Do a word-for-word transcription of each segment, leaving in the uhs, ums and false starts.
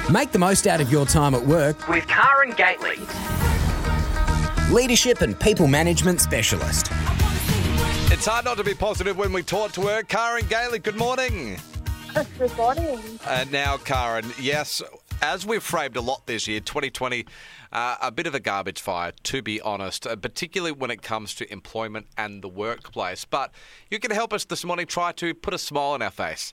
Make the most out of your time at work with Karen Gately, leadership and people management specialist. It's hard not to be positive when we talk to her. Karen Gately, good morning. Good morning. Uh, now, Karen, yes, as we've framed a lot this year, twenty twenty, uh, a bit of a garbage fire, to be honest, uh, particularly when it comes to employment and the workplace. But you can help us this morning try to put a smile on our face.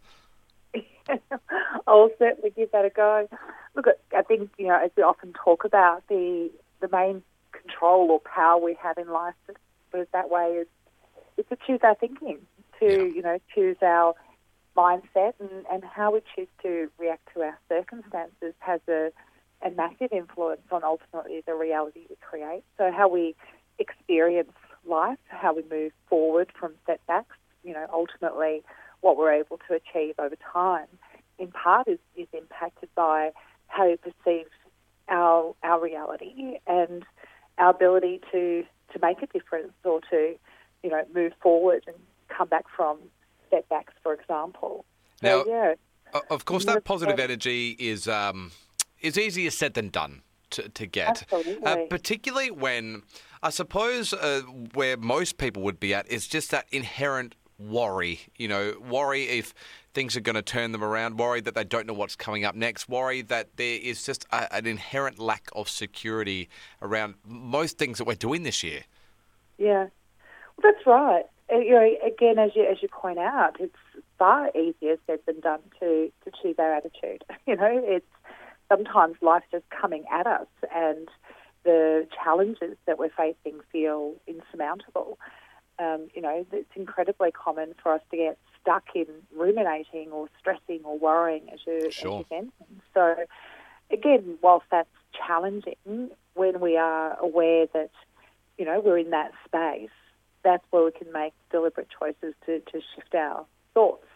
I'll certainly give that a go. Look, I think, you know, as we often talk about, the the main control or power we have in life, put it that way, is, is to choose our thinking, to, Yeah. you know, choose our mindset, and, and how we choose to react to our circumstances has a, a massive influence on ultimately the reality we create. So how we experience life, how we move forward from setbacks, you know, ultimately what we're able to achieve over time, in part is, is impacted by how we perceive our our reality and our ability to, to make a difference or to, you know, move forward and come back from setbacks, for example. Now, so, yeah. o- of course, that positive energy is um, is easier said than done to, to get. Absolutely. Uh, particularly when, I suppose, uh, where most people would be at is just that inherent worry. You know, worry if things are going to turn them around, worry that they don't know what's coming up next, worry that there is just a, an inherent lack of security around most things that we're doing this year. Yeah, well, that's right. Uh, You know, again, as you as you point out, it's far easier said than done to, to choose our attitude. You know, it's sometimes life's just coming at us, and the challenges that we're facing feel insurmountable. Um, you know, it's incredibly common for us to get stuck in ruminating or stressing or worrying, as you, Sure. as you mentioned. So, again, whilst that's challenging, when we are aware that, you know, we're in that space, that's where we can make deliberate choices to, to shift our thoughts.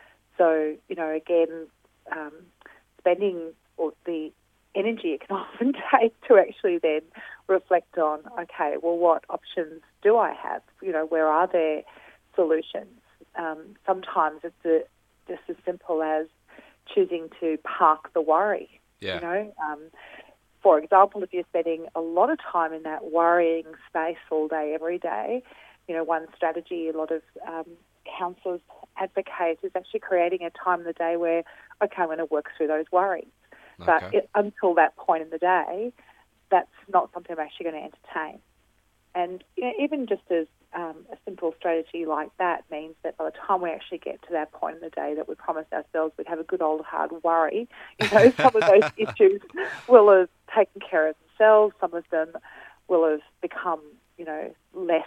So, you know, again, um, spending or the energy it can often take to actually then reflect on, okay, well, what options do I have? You know, where are there solutions? Um, sometimes it's a, just as simple as choosing to park the worry. Yeah. You know, um, for example, if you're spending a lot of time in that worrying space all day, every day, you know, one strategy a lot of um, counsellors advocate is actually creating a time in the day where, okay, I'm going to work through those worries. But Okay. it, until that point in the day, that's not something I'm actually going to entertain. And you know, even just as um, a simple strategy like that means that by the time we actually get to that point in the day that we promised ourselves we'd have a good old hard worry, you know, some of those issues will have taken care of themselves. Some of them will have become, you know, less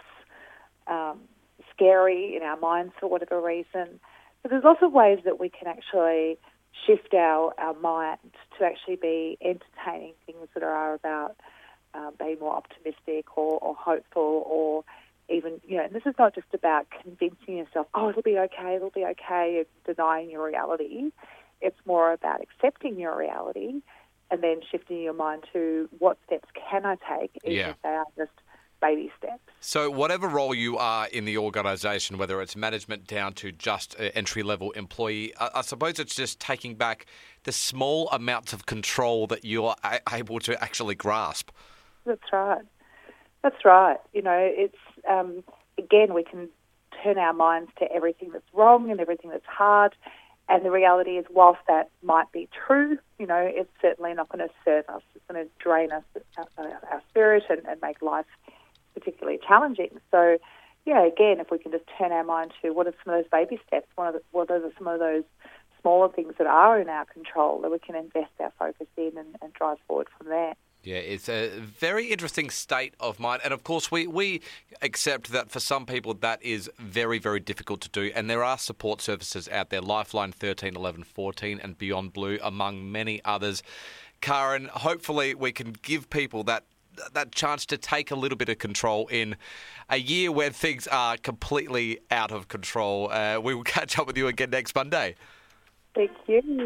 um, scary in our minds for whatever reason. So there's lots of ways that we can actually shift our, our mind to actually be entertaining things that are about um, being more optimistic or, or hopeful, or even, you know, and this is not just about convincing yourself, oh, it'll be okay, it'll be okay, and denying your reality. It's more about accepting your reality and then shifting your mind to what steps can I take, even Yeah. if they are just baby steps. So whatever role you are in the organisation, whether it's management down to just an entry-level employee, I, I suppose it's just taking back the small amounts of control that you're a- able to actually grasp. That's right. That's right. You know, it's, um, again, we can turn our minds to everything that's wrong and everything that's hard. And the reality is, whilst that might be true, you know, it's certainly not going to serve us. It's going to drain us, our, our spirit, and, and make life particularly challenging. So, yeah, again, if we can just turn our mind to what are some of those baby steps, what are, the, what are some of those smaller things that are in our control that we can invest our focus in and, and drive forward from there. Yeah, it's a very interesting state of mind. And of course, we, we accept that for some people that is very, very difficult to do. And there are support services out there, Lifeline thirteen, eleven, fourteen and Beyond Blue, among many others. Karen, hopefully we can give people that that chance to take a little bit of control in a year where things are completely out of control. Uh, we will catch up with you again next Monday. Thank you.